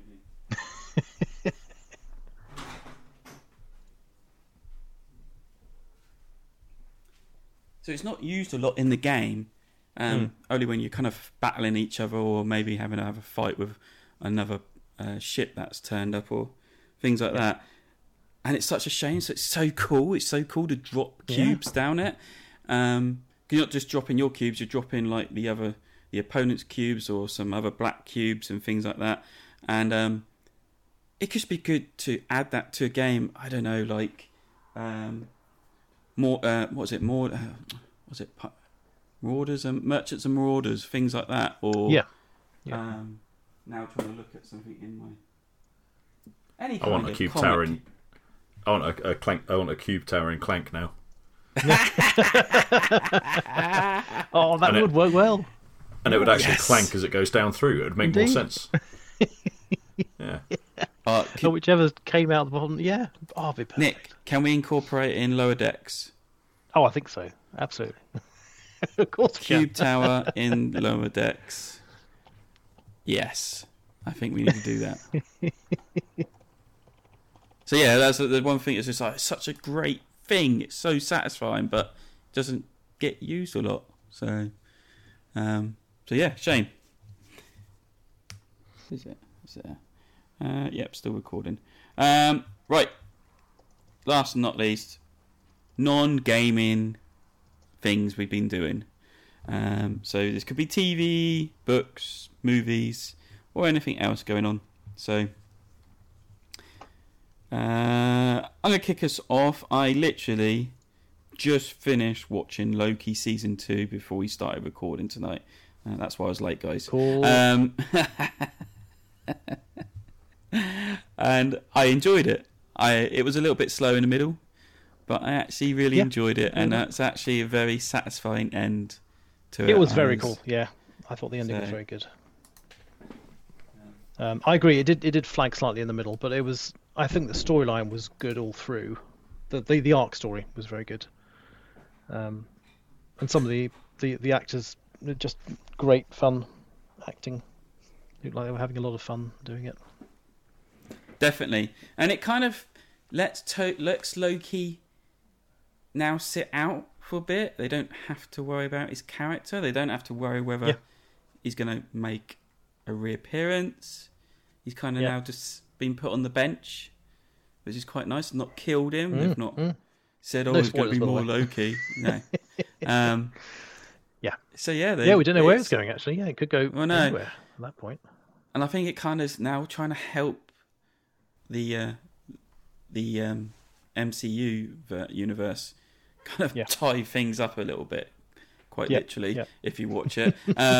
So it's not used a lot in the game. Only when you're kind of battling each other, or maybe having to have a fight with another ship that's turned up, or things like that. And it's such a shame. So it's so cool. It's so cool to drop cubes down it. You're not just dropping your cubes. You're dropping like the opponent's cubes or some other black cubes and things like that. And it could be good to add that to a game. I don't know, like more. What was it? More. Was it? Marauders and Merchants and Marauders, things like that, or now trying to look at something in my. I want a cube tower in. I want a Clank. I want a cube tower in Clank now. Oh, that would work well. And it would actually clank as it goes down through. It would make more sense. Yeah. Whichever came out the bottom. Yeah. Oh, it'd be perfect. Nick, can we incorporate in Lower Decks? Oh, I think so. Absolutely. Of course, cube tower in Lower Decks. Yes, I think we need to do that. So yeah, that's the one thing. It's just like, it's such a great thing. It's so satisfying, but it doesn't get used a lot. So yeah, shame. Is it? Yep, still recording. Right. Last and not least, non-gaming things we've been doing. So this could be TV, books, movies, or anything else going on. So I'm going to kick us off. I literally just finished watching Loki Season 2 before we started recording tonight. That's why I was late, guys. Cool. And I enjoyed it. It was a little bit slow in the middle, but I actually really enjoyed it, and that's actually a very satisfying end to it. It was very cool, yeah. I thought the ending was very good. I agree, it did flag slightly in the middle, but I think the storyline was good all through. The arc story was very good. And some of the actors, just great fun acting. Looked like they were having a lot of fun doing it. Definitely. And it kind of lets Loki now sit out for a bit. They don't have to worry about his character. They don't have to worry whether he's going to make a reappearance. He's kind of now just been put on the bench, which is quite nice. Not killed him. They've not said, no there's going to be more Loki. No. So yeah, we don't know where it's going actually. Yeah, it could go anywhere at that point. And I think it kind of is now trying to help the MCU universe kind of tie things up a little bit, quite literally, if you watch it.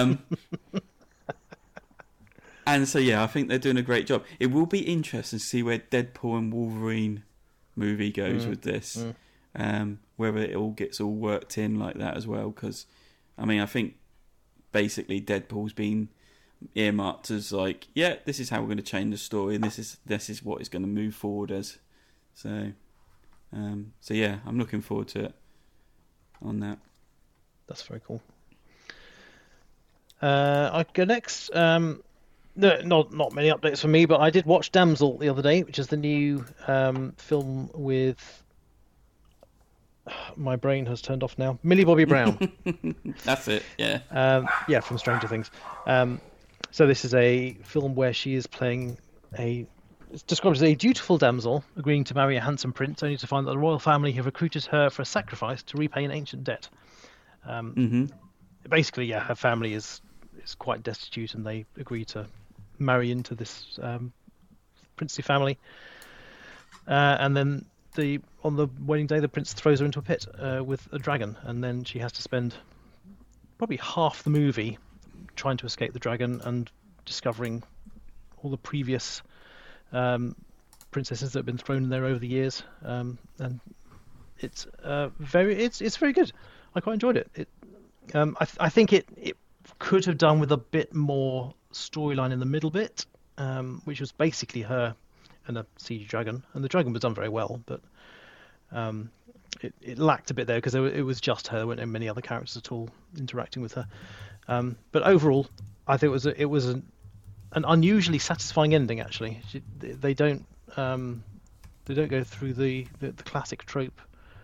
And so I think they're doing a great job. It will be interesting to see where Deadpool and Wolverine movie goes with this, whether it all gets all worked in like that as well. Because I mean, I think basically Deadpool's been earmarked as like, this is how we're going to change the story, and this is what it's going to move forward as. So I'm looking forward to it on that. That's very cool. I go next. No, not many updates for me, but I did watch Damsel the other day, which is the new film with. My brain has turned off now. Millie Bobby Brown. That's it. Yeah. Yeah, from Stranger Things. So this is a film where she is playing it's described as a dutiful damsel agreeing to marry a handsome prince, only to find that the royal family have recruited her for a sacrifice to repay an ancient debt. Basically, yeah, her family is quite destitute, and they agree to marry into this princely family. And then on the wedding day, the prince throws her into a pit with a dragon, and then she has to spend probably half the movie trying to escape the dragon and discovering all the previous princesses that have been thrown in there over the years. And it's very good. I quite enjoyed it. I think it could have done with a bit more storyline in the middle bit, which was basically her and a siege dragon, and the dragon was done very well, but it lacked a bit there because it was just her. There weren't many other characters at all interacting with her. But overall, I think it was an unusually satisfying ending. Actually, they don't go through the classic trope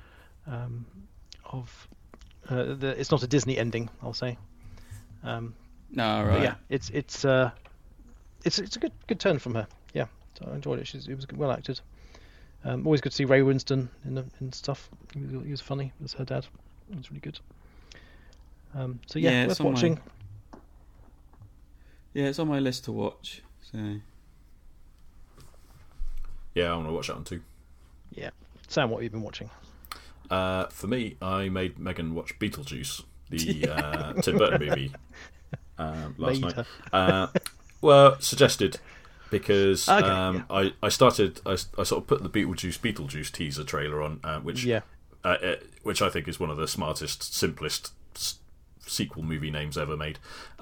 of it's not a Disney ending, I'll say. No, right. Yeah, it's a good turn from her. Yeah, so I enjoyed it. It was well acted. Always good to see Ray Winston in stuff. He was funny as her dad. It was really good. So yeah, worth watching. Yeah, it's on my list to watch. So yeah, I want to watch that one too. Yeah, Sam, what have you been watching? For me, I made Megan watch Beetlejuice, the Tim Burton movie, last night. Well, suggested. Because okay, yeah. I sort of put the Beetlejuice teaser trailer on, which I think is one of the smartest, simplest sequel movie names ever made.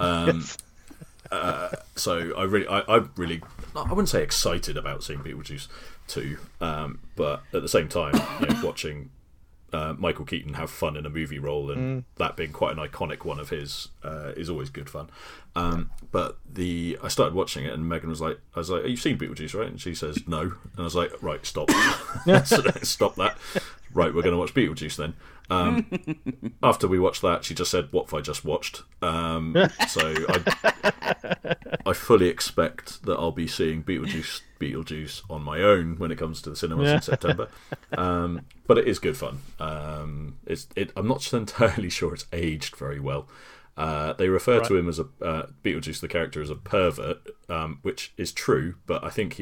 So I wouldn't say excited about seeing Beetlejuice 2, but at the same time, watching Michael Keaton have fun in a movie role, and that being quite an iconic one of his is always good fun. But I started watching it, and Megan was like, I was like, "You've seen Beetlejuice, right?" And she says, "No." And I was like, "Right, stop, stop that. Right, we're going to watch Beetlejuice then." After we watched that, she just said, "What have I just watched?" So I fully expect that I'll be seeing Beetlejuice on my own when it comes to the cinemas in September. But it is good fun. I'm not entirely sure it's aged very well. They refer to him as Beetlejuice, the character, as a pervert, which is true. But I think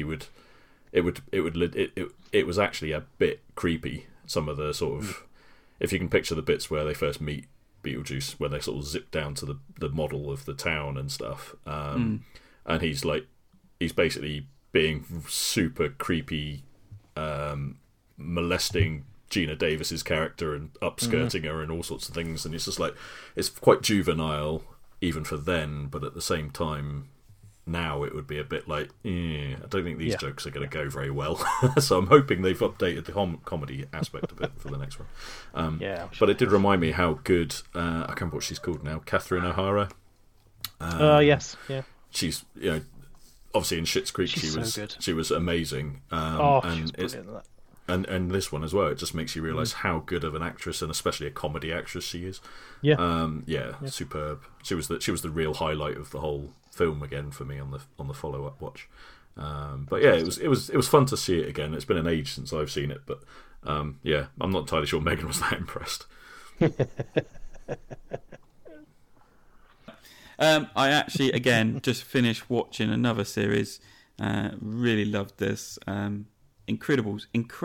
it was actually a bit creepy. Some of the sort of, if you can picture the bits where they first meet Beetlejuice, when they sort of zip down to the model of the town and stuff, and he's basically being super creepy, molesting Gina Davis's character and upskirting her and all sorts of things, and it's just like, it's quite juvenile even for then, but at the same time now it would be a bit like, I don't think these jokes are going to go very well. So I'm hoping they've updated the comedy aspect of it for the next one. But it did remind me how good, I can't remember what she's called now, Catherine O'Hara. Yes, yeah. She's, obviously in Schitt's Creek she was amazing. She was brilliant in that. And this one as well, it just makes you realise how good of an actress, and especially a comedy actress, she is. Superb. She was the real highlight of the whole film again for me on the follow up watch. But yeah, it was fun to see it again. It's been an age since I've seen it, but I'm not entirely sure Megan was that impressed. I actually again just finished watching another series. Really loved this. Incredible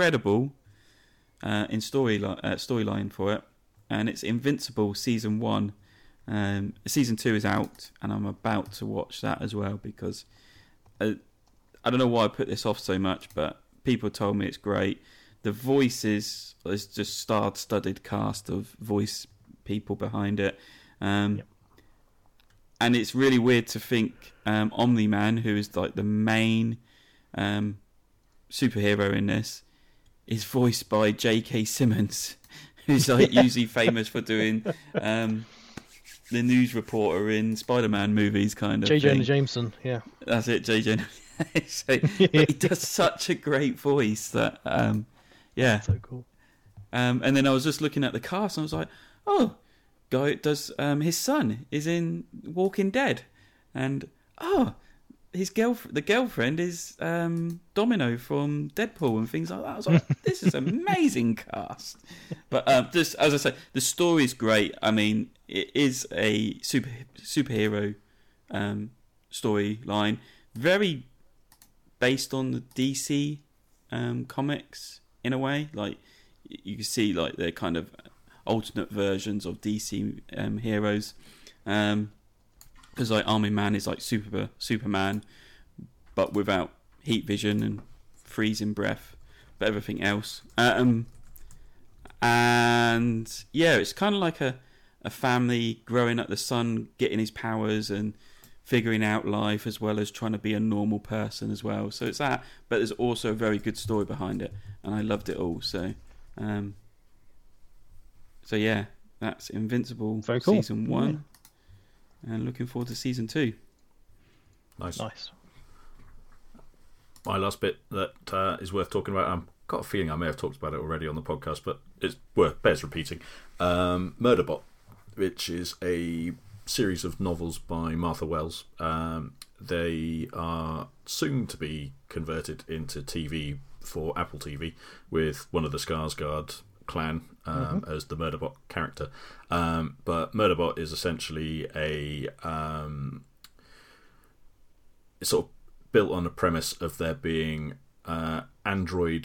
in storyline for it, and it's Invincible season 1. Season 2 is out, and I'm about to watch that as well because I don't know why I put this off so much, but people told me it's great. The voices, there's just star-studded cast of voice people behind it, and it's really weird to think Omni-Man, who is like the main superhero in this, is voiced by J.K. Simmons, who's like usually famous for doing the news reporter in Spider-Man movies, kind of J. Jonah thing. Jameson, yeah. That's it, J. Jonah. So, but he does such a great voice that, yeah. So cool. And then I was just looking at the cast, and I was like, oh, guy does his son is in Walking Dead, and the girlfriend is Domino from Deadpool and things like that. I was like, this is amazing cast. But just as I say, the story's great. I mean, it is a superhero storyline, very based on the DC comics in a way. Like you can see, like they're kind of alternate versions of DC heroes. Because like Army Man is like Superman, but without heat vision and freezing breath, but everything else. And yeah, it's kind of like a family growing up, the son getting his powers and figuring out life, as well as trying to be a normal person as well. So it's that, but there's also a very good story behind it, and I loved it all. So yeah, that's Invincible. Very cool. Season 1. And looking forward to season 2. Nice. Nice. My last bit that is worth talking about. I've got a feeling I may have talked about it already on the podcast, but it's bears repeating. Murderbot, which is a series of novels by Martha Wells. They are soon to be converted into TV for Apple TV with one of the Skarsgård clan as the Murderbot character. But Murderbot is essentially it's sort of built on a premise of there being android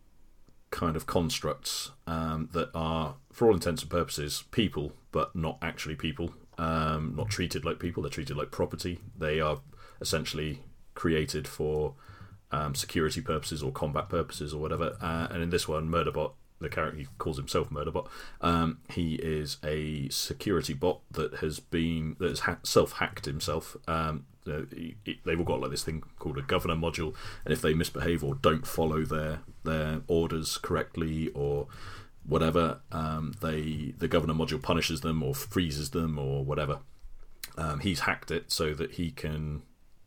kind of constructs that are, for all intents and purposes, people, but not actually people. Not treated like people, they're treated like property. They are essentially created for security purposes or combat purposes or whatever. And in this one, Murderbot, the character, he calls himself Murderbot. He is a security bot that has self-hacked himself. They've all got like this thing called a governor module, and if they misbehave or don't follow their orders correctly or whatever, the governor module punishes them or freezes them or whatever. He's hacked it so that he can,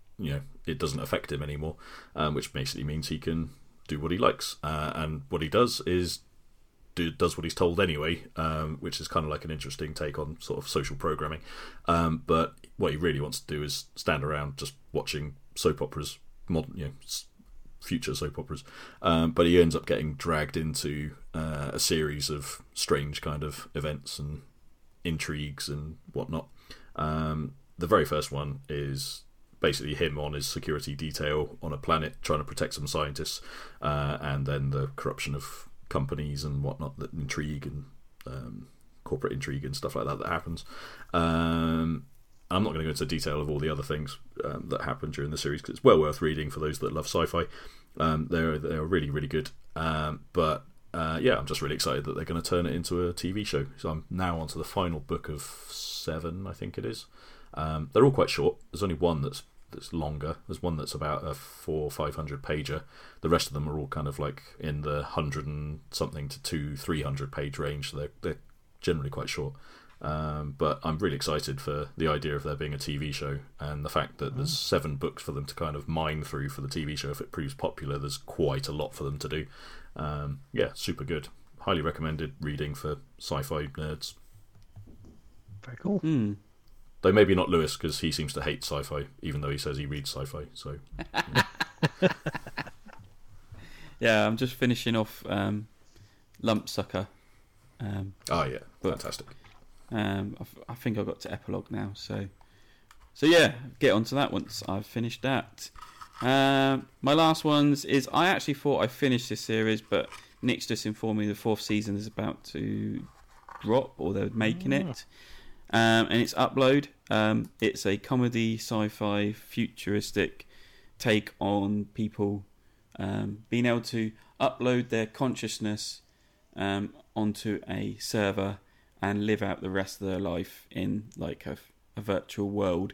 it doesn't affect him anymore, which basically means he can do what he likes. And what he does is does what he's told anyway, which is kind of like an interesting take on sort of social programming. But what he really wants to do is stand around just watching soap operas, modern, future soap operas. But he ends up getting dragged into a series of strange kind of events and intrigues and whatnot. The very first one is basically him on his security detail on a planet trying to protect some scientists, and then the corruption of companies and whatnot, that intrigue and corporate intrigue and stuff like that happens. I'm not going to go into detail of all the other things that happen during the series, because it's well worth reading for those that love sci-fi. They're really, really good. But I'm just really excited that they're going to turn it into a TV show. So I'm now onto the final book of 7, I think it is. They're all quite short. There's only one that's longer. There's one that's about a 400 or 500 pager. The rest of them are all kind of like in the 100 and something to 300 page range. So they're generally quite short. But I'm really excited for the idea of there being a TV show, and the fact that there's 7 books for them to kind of mine through for the TV show. If it proves popular, there's quite a lot for them to do. Super good. Highly recommended reading for sci-fi nerds. Very cool. Though maybe not Lewis, because he seems to hate sci-fi, even though he says he reads sci-fi. So, yeah, I'm just finishing off Lumpsucker. Fantastic. I think I got to epilogue now, so yeah, get onto that once I've finished that. My last ones is, I actually thought I finished this series, but Nick's just informed me the 4th season is about to drop, or they're making it. And it's Upload. It's a comedy, sci-fi, futuristic take on people being able to upload their consciousness onto a server and live out the rest of their life in like a virtual world.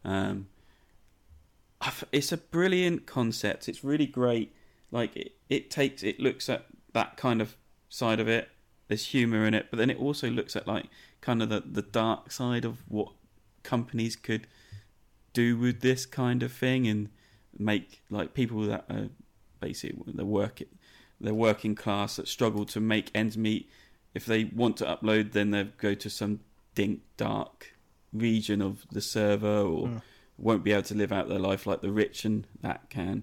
It's a brilliant concept. It's really great. Like it looks at that kind of side of it, there's humour in it, but then it also looks at like kind of the dark side of what companies could do with this kind of thing, and make like people that are basically they're working class that struggle to make ends meet. If they want to upload, then they go to some dark region of the server, or won't be able to live out their life like the rich and that can.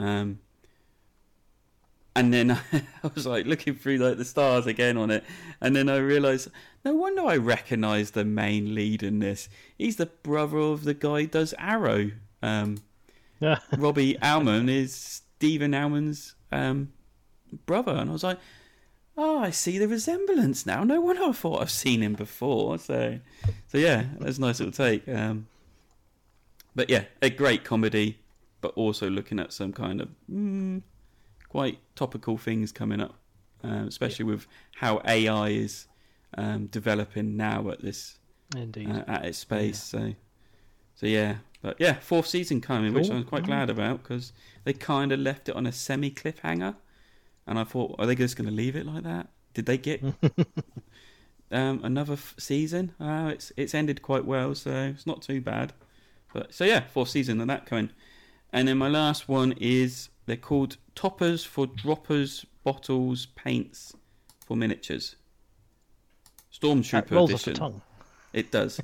And then I was like looking through like the stars again on it, and then I realised, no wonder I recognise the main lead in this. He's the brother of the guy who does Arrow. Robbie Allman is Stephen Allman's brother, and I was like, oh, I see the resemblance now. No wonder I thought I've seen him before. So yeah, that's a nice little take. But yeah, a great comedy, but also looking at some kind of quite topical things coming up, especially with how AI is developing now at this at its space. Yeah. So yeah, but yeah, 4th season coming, Cool. which I'm quite glad about, because they kind of left it on a semi cliffhanger, and I thought, are they just going to leave it like that? Did they get another season? It's ended quite well, so it's not too bad. But so yeah, 4th season of that coming. And then my last one is, they're called Toppers for Droppers, Bottles, Paints for Miniatures. Stormtrooper rolls edition. off the tongue. It does.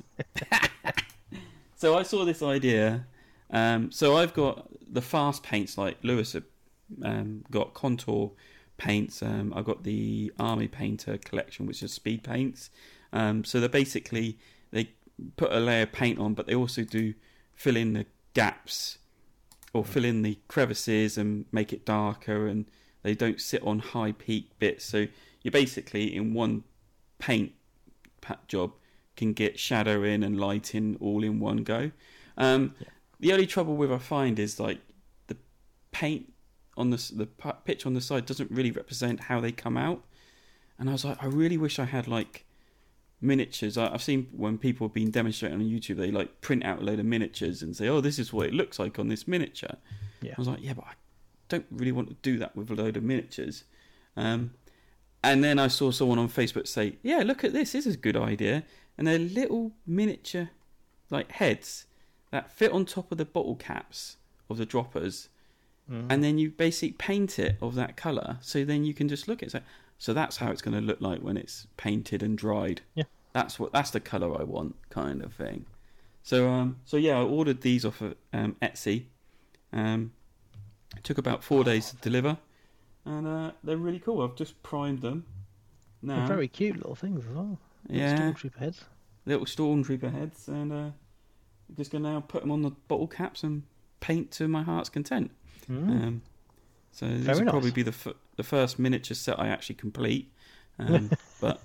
So I saw this idea. So I've got the fast paints, like Lewis got contour paints. I've got the Army Painter collection, which is speed paints. So they're basically, they put a layer of paint on, but they also do fill in the gaps or fill in the crevices and make it darker, and they don't sit on high peak bits. So you basically, in one paint job, can get shadow in and light in all in one go. The only trouble with I find is like the paint on the picture on the side doesn't really represent how they come out, and I was like, I really wish I had like miniatures. I've seen when people have been demonstrating on YouTube, they like print out a load of miniatures and say, oh, this is what it looks like on this miniature. I was like, yeah, but I don't really want to do that with a load of miniatures. And then I saw someone on Facebook say, yeah, look at this is a good idea. And they're little miniature like heads that fit on top of the bottle caps of the droppers, and then you basically paint it of that colour, so then you can just look at it. So that's how it's going to look like when it's painted and dried. Yeah, that's the colour I want, kind of thing. So yeah, I ordered these off of Etsy. It took about 4 days to deliver, and they're really cool. I've just primed them now. They're very cute little things as well. Yeah, Stormtrooper heads. Little Stormtrooper heads, and I'm just going to now put them on the bottle caps and paint to my heart's content. So this will probably be the first miniature set I actually complete. But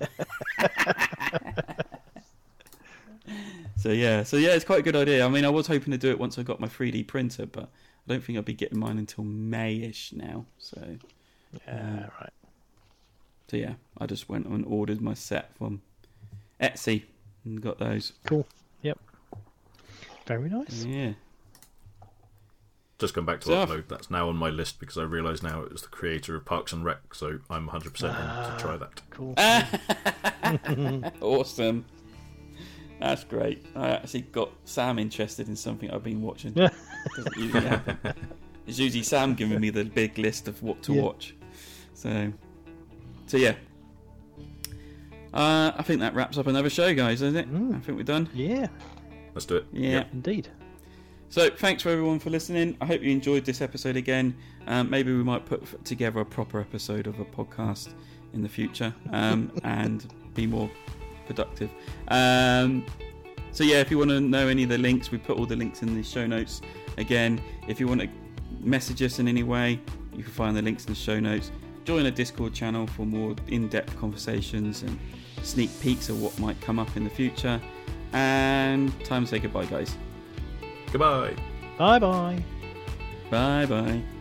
so yeah, it's quite a good idea. I mean, I was hoping to do it once I got my 3D printer, but I don't think I'll be getting mine until May-ish now. So right. So yeah, I just went and ordered my set from Etsy and got those. Cool. Yep. Very nice. Yeah. Just come back to upload. That's now on my list because I realise now it was the creator of Parks and Rec, so I'm 100% in to try that. Cool. Awesome. That's great. I actually got Sam interested in something I've been watching. Doesn't usually happen. It's usually Sam giving me the big list of what to watch. So yeah. I think that wraps up another show, guys, isn't it? I think we're done. Yeah. Let's do it. Yeah. Yep. Indeed. So thanks for everyone for listening. I hope you enjoyed this episode again. Maybe we might put together a proper episode of a podcast in the future, and be more productive. So yeah, if you want to know any of the links, we put all the links in the show notes. Again, if you want to message us in any way, you can find the links in the show notes. Join a Discord channel for more in-depth conversations and sneak peeks of what might come up in the future. And time to say goodbye, guys. Goodbye. Bye-bye. Bye-bye.